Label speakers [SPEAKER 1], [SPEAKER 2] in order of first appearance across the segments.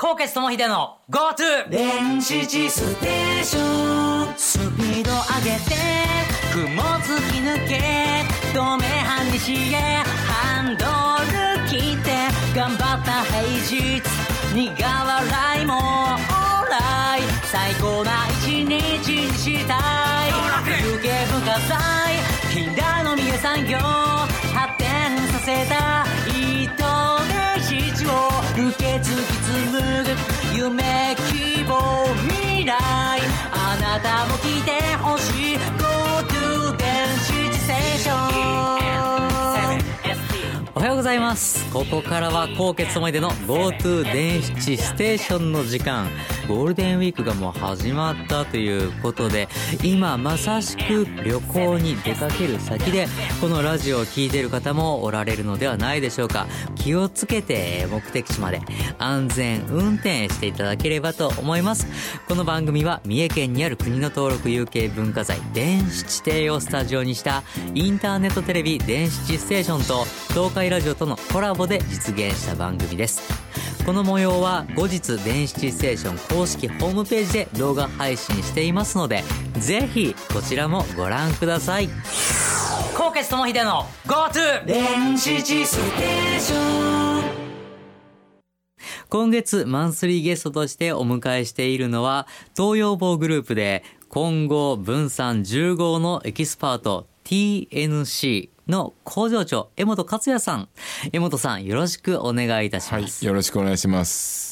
[SPEAKER 1] 高血友秀の GoTo 電子地ステーション。スピード上げて雲突き抜け止め半日へハンドル切って頑張った平日苦笑いもオーライ最高な一日にしたい。有形文化財近代の三重産業発展させた糸電子を受け継ぎ紡ぐ夢希望未来あなたも来てほしい GoTo 電子ステーション。おはようございます。ここからは高血友秀の GoTo 電子ステーションの時間。ゴールデンウィークがもう始まったということで、今まさしく旅行に出かける先でこのラジオを聞いている方もおられるのではないでしょうか。気をつけて目的地まで安全運転していただければと思います。この番組は三重県にある国の登録有形文化財電子地底をスタジオにしたインターネットテレビ電子地ステーションと東海ラジオとのコラボで実現した番組です。この模様は後日電子地ステーション公式ホームページで動画配信していますので、ぜひこちらもご覧ください。高血友秀の GoTo 電子地ステーション。今月マンスリーゲストとしてお迎えしているのは東洋坊グループで混合分散重合のエキスパート TNCの工場長江本克也さん。江本さん、よろしくお願いいたします。
[SPEAKER 2] はい、よろしくお願いします。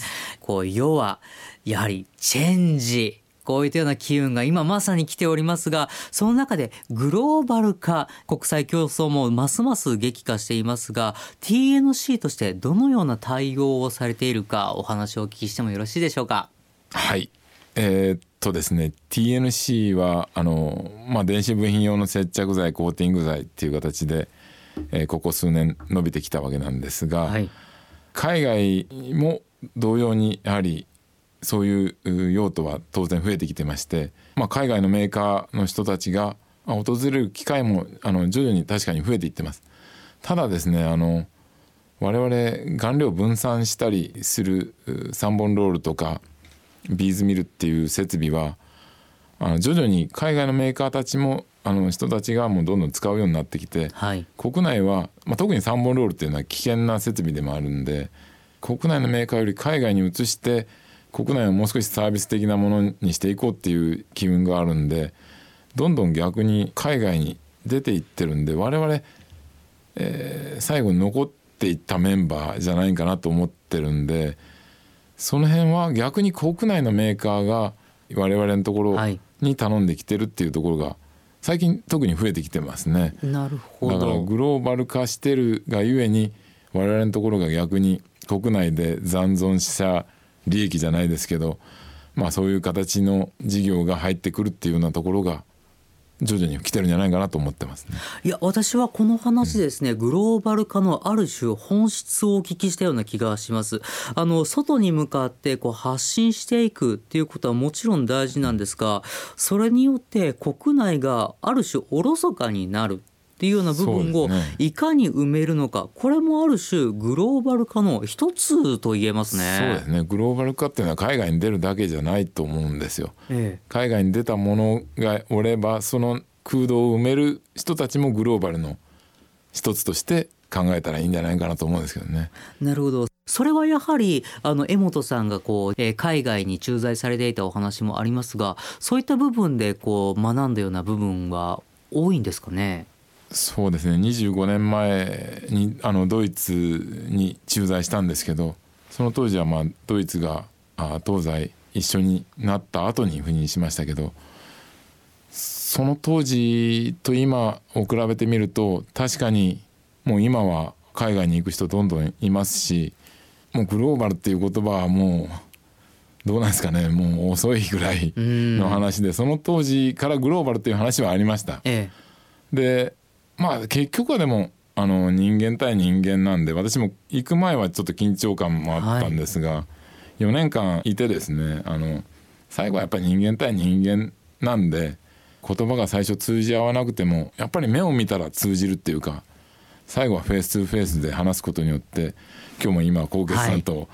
[SPEAKER 1] 要はやはりチェンジ、こういったような機運が今まさに来ておりますが、その中でグローバル化、国際競争もますます激化していますが、 TNC としてどのような対応をされているかお話をお聞きしてもよろしいでしょうか。
[SPEAKER 2] はい、ですね TNC は電子部品用の接着剤コーティング剤っていう形で、ここ数年伸びてきたわけなんですが、はい、海外も同様にやはりそういう用途は当然増えてきてまして、海外のメーカーの人たちが訪れる機会も徐々に確かに増えていってます。ただですね我々顔料分散したりする3本ロールとかビーズミルっていう設備は徐々に海外のメーカーたちも人たちがもうどんどん使うようになってきて、はい、国内は、特に3本ロールっていうのは危険な設備でもあるんで、国内のメーカーより海外に移して国内をもう少しサービス的なものにしていこうっていう機運があるんで、どんどん逆に海外に出ていってるんで、我々、最後に残っていったメンバーじゃないかなと思ってるんで、その辺は逆に国内のメーカーが我々のところに頼んできてるっていうところが最近特に増えてきてますね。
[SPEAKER 1] なるほど。
[SPEAKER 2] だからグローバル化してるがゆえに我々のところが逆に国内で残存した利益じゃないですけど、そういう形の事業が入ってくるっていうようなところが徐々に来てるんじゃないかなと思ってますね。
[SPEAKER 1] いや、私はこの話ですね、グローバル化のある種本質をお聞きしたような気がします。外に向かって発信していくっていうことはもちろん大事なんですが、それによって国内がある種おろそかになるっていうような部分をいかに埋めるのか、これもある種グローバル化の一つと言えますね。
[SPEAKER 2] そうですね。グローバル化っていうのは海外に出るだけじゃないと思うんですよ。海外に出たものがおれば、その空洞を埋める人たちもグローバルの一つとして考えたらいいんじゃないかなと思うんですけどね。
[SPEAKER 1] なるほど。それはやはり江本さんが海外に駐在されていたお話もありますが、そういった部分で学んだような部分は多いんですかね。
[SPEAKER 2] そうですね。25年前にドイツに駐在したんですけど、その当時はドイツが東西一緒になった後に赴任しましたけど、その当時と今を比べてみると、確かにもう今は海外に行く人どんどんいますし、もうグローバルっていう言葉はもうどうなんですかね、もう遅いぐらいの話で、その当時からグローバルっていう話はありました。で結局はでも人間対人間なんで、私も行く前はちょっと緊張感もあったんですが、4年間いてですね、最後はやっぱり人間対人間なんで、言葉が最初通じ合わなくてもやっぱり目を見たら通じるっていうか、最後はフェイス2フェイスで話すことによって、今日も今高血さんと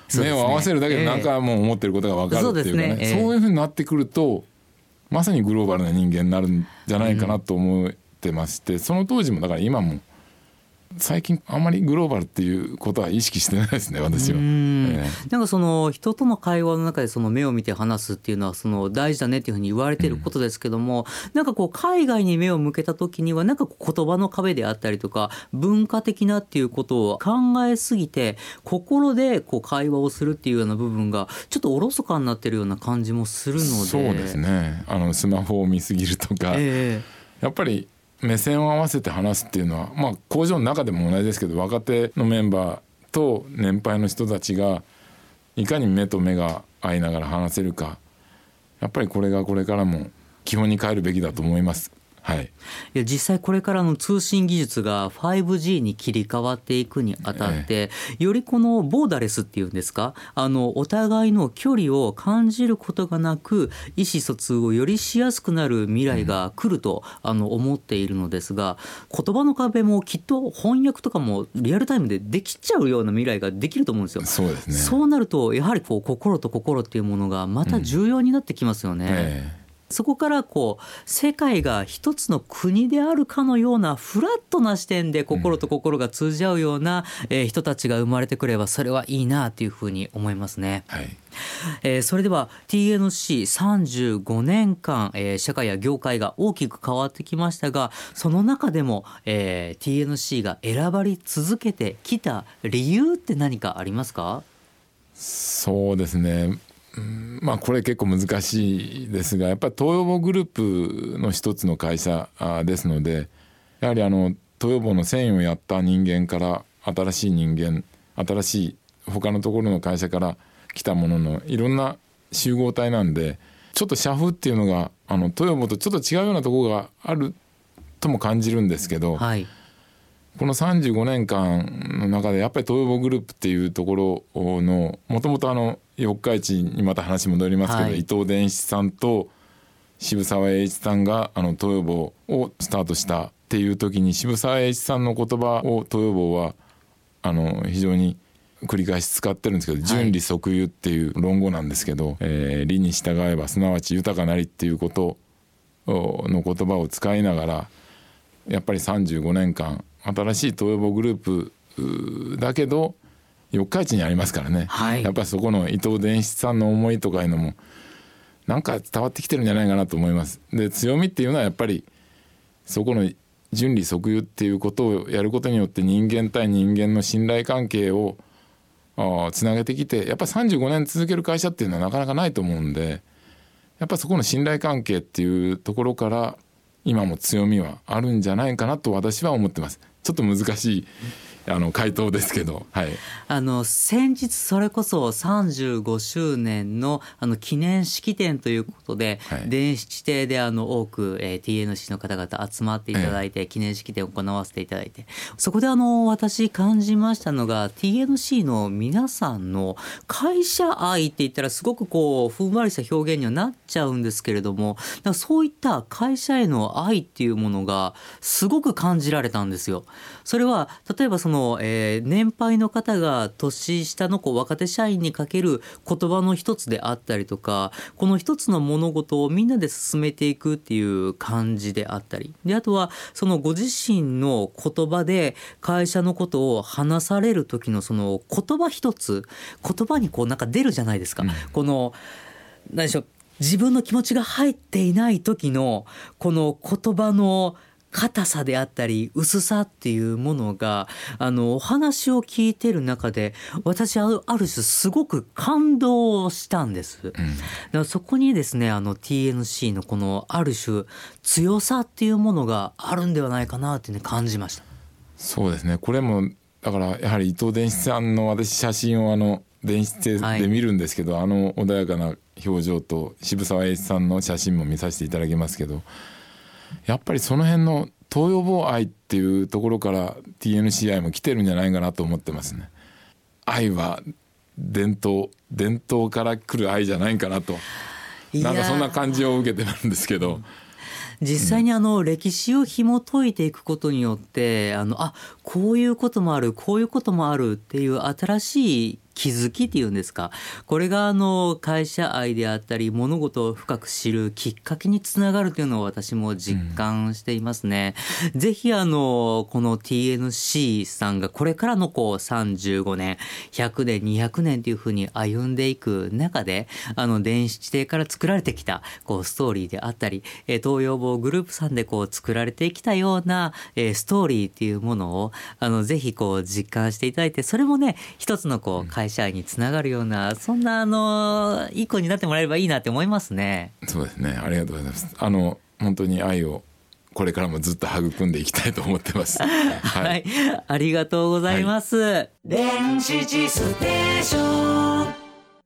[SPEAKER 2] 目を合わせるだけで何かもう思ってることが分かるっていうかね、そういうふうになってくるとまさにグローバルな人間になるんじゃないかなと思ってまして、その当時もだから今も最近あんまりグローバルっていうことは意識してないですね、私は。
[SPEAKER 1] なんかその人との会話の中でその目を見て話すっていうのはその大事だねっていうふうに言われていることですけども、なんかこう海外に目を向けた時にはなんか言葉の壁であったりとか文化的なっていうことを考えすぎて心でこう会話をするっていうような部分がちょっとおろそかになってるような感じもするので。
[SPEAKER 2] そうですね、スマホを見すぎるとか、やっぱり目線を合わせて話すっていうのは、まあ、工場の中でも同じですけど、若手のメンバーと年配の人たちがいかに目と目が合いながら話せるか、やっぱりこれがこれからも基本に変えるべきだと思います。はい、
[SPEAKER 1] いや実際これからの通信技術が 5G に切り替わっていくにあたって、よりこのボーダレスっていうんですか、お互いの距離を感じることがなく意思疎通をよりしやすくなる未来が来ると、思っているのですが、言葉の壁もきっと翻訳とかもリアルタイムでできちゃうような未来ができると思うんですよ。
[SPEAKER 2] そうですね。
[SPEAKER 1] そうなるとやはりこう心と心っていうものがまた重要になってきますよね。そこからこう世界が一つの国であるかのようなフラットな視点で心と心が通じ合うような人たちが生まれてくればそれはいいなというふうに思いますね。それでは TNC35 年間、社会や業界が大きく変わってきましたが、その中でも、TNC が選ばれ続けてきた理由って何かありますか？
[SPEAKER 2] そうですね、まあこれ結構難しいですが、やっぱり東洋坊グループの一つの会社ですので、やはり東洋坊の繊維をやった人間から新しい人間、新しい他のところの会社から来たもののいろんな集合体なんで、ちょっと社風っていうのが東洋坊とちょっと違うようなところがあるとも感じるんですけど、この35年間の中でやっぱり東洋坊グループっていうところのもともと四日市にまた話戻りますけど、伊藤伝七さんと渋沢栄一さんが東洋坊をスタートしたっていう時に、渋沢栄一さんの言葉を東洋坊は非常に繰り返し使ってるんですけど、順理即有っていう論語なんですけど、理に従えばすなわち豊かなりっていうことの言葉を使いながら、やっぱり35年間新しい東洋坊グループだけど四日市にありますからね、やっぱりそこの伊藤伝七さんの思いとかいうのもなんか伝わってきてるんじゃないかなと思います。で、強みっていうのはやっぱりそこの順理即有っていうことをやることによって人間対人間の信頼関係をつなげてきて、やっぱり35年続ける会社っていうのはなかなかないと思うんで、やっぱそこの信頼関係っていうところから今も強みはあるんじゃないかなと私は思ってます。ちょっと難しい回答ですけど、
[SPEAKER 1] 先日それこそ35周年の記念式典ということで、電子邸で多く、TNC の方々集まっていただいて、記念式典を行わせていただいて、そこで私感じましたのが TNC の皆さんの会社愛って言ったらすごくこうふんわりした表現にはなっちゃうんですけれども、そういった会社への愛っていうものがすごく感じられたんですよ。それは例えば年配の方が年下の若手社員にかける言葉の一つであったりとか、この一つの物事をみんなで進めていくっていう感じであったりで、あとはそのご自身の言葉で会社のことを話される時のその言葉一つ、言葉になんか出るじゃないですか、この何でしょう、自分の気持ちが入っていない時のこの言葉の硬さであったり薄さっていうものがお話を聞いてる中で私ある種すごく感動したんです、だからそこにですねTNC のこのある種強さっていうものがあるんではないかなって、ね、感じました。
[SPEAKER 2] そうですね、これもだからやはり伊藤伝七さんの私写真を電子で見るんですけど、穏やかな表情と渋沢栄一さんの写真も見させていただきますけど、やっぱりその辺の東洋坊愛っていうところから TNC 愛も来てるんじゃないかなと思ってますね。愛は伝統から来る愛じゃないかなと、なんかそんな感じを受けてるんですけど、
[SPEAKER 1] 実際に歴史を紐解いていくことによってこういうこともあるこういうこともあるっていう新しい気づきっていうんですか、これが会社愛であったり物事を深く知るきっかけにつながるというのを私も実感していますね。ぜひこの TNC さんがこれからの35年100年200年というふうに歩んでいく中で電子地底から作られてきたストーリーであったり、東洋坊グループさんで作られてきたようなストーリーっていうものをぜひ実感していただいて、それもね一つの会社愛につながるような、そんな一個になってもらえればいいなって思いますね。
[SPEAKER 2] そうですね、ありがとうございます。本当に愛をこれからもずっと育んでいきたいと思ってます。はい、
[SPEAKER 1] はい、ありがとうございます。はい、電子地ステーション。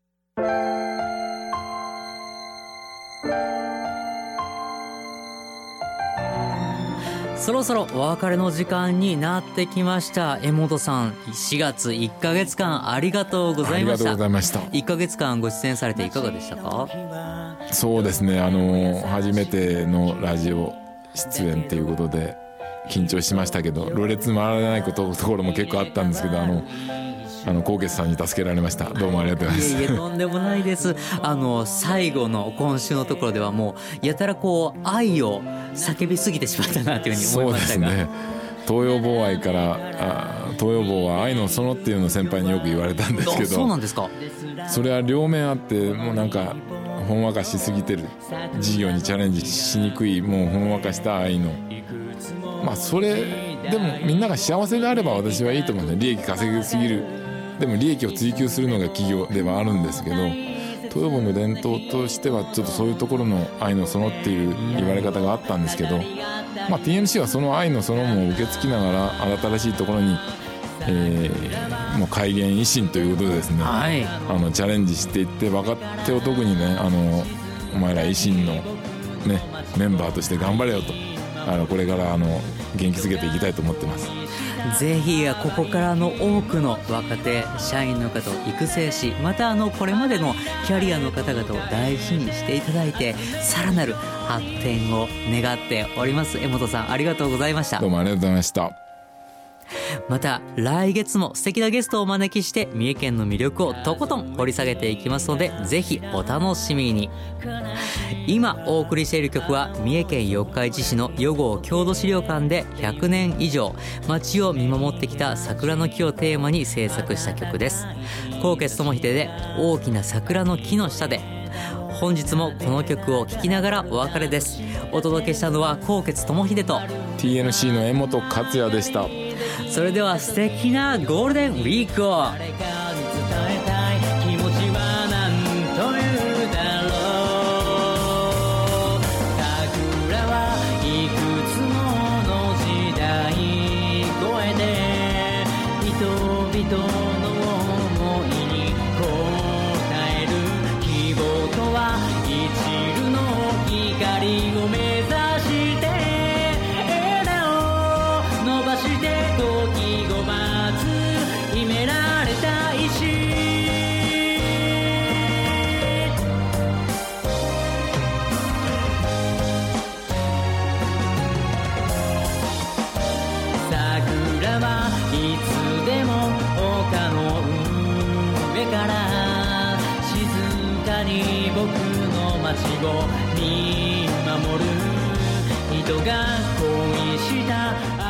[SPEAKER 1] そろそろお別れの時間になってきました。江本さん、4月1ヶ月間ありがとうございました。
[SPEAKER 2] ありがとうございました。
[SPEAKER 1] 1ヶ月間ご出演されていかがでしたか？
[SPEAKER 2] そうですね、初めてのラジオ出演ということで緊張しましたけど、ろれつ回らないところも結構あったんですけど、高傑さんに助けられました。どうもありがとうございます。
[SPEAKER 1] いえいえ、とんでもないです。最後の今週のところではもうやたら愛を叫びすぎてしまったなというふうに思いましたが、
[SPEAKER 2] そうですね、東洋坊愛から東洋坊は愛の園っていうのを先輩によく言われたんですけど、
[SPEAKER 1] そうなんですか。
[SPEAKER 2] それは両面あって、もうなんかほんわかしすぎてる、事業にチャレンジしにくい、もうほんわかした愛の、それでもみんなが幸せであれば私はいいと思うんで、利益稼ぎすぎる、でも利益を追求するのが企業ではあるんですけど、東洋坊の伝統としてはちょっとそういうところの愛の園っていう言われ方があったんですけど、TNC はその愛の園も受け継ぎながら新しいところに、もう改元維新ということでですね、
[SPEAKER 1] はい、
[SPEAKER 2] チャレンジしていって、若手を特にね、お前ら維新の、ね、メンバーとして頑張れよと、これから元気づけていきたいと思ってます。
[SPEAKER 1] ぜひここからの多くの若手社員の方を育成し、またこれまでのキャリアの方々を大事にしていただいて、さらなる発展を願っております。江本さん、ありがとうございました。
[SPEAKER 2] どうもありがとうございました。
[SPEAKER 1] また来月も素敵なゲストをお招きして三重県の魅力をとことん掘り下げていきますので、ぜひお楽しみに。今お送りしている曲は三重県四日市市の余郷郷土資料館で100年以上街を見守ってきた桜の木をテーマに制作した曲です。高傑智秀で大きな桜の木の下で。本日もこの曲を聴きながらお別れです。お届けしたのは高傑智秀と
[SPEAKER 2] TNC の江本克也でした。
[SPEAKER 1] それでは素敵なゴールデンウィークを。僕の街を見守る人が恋した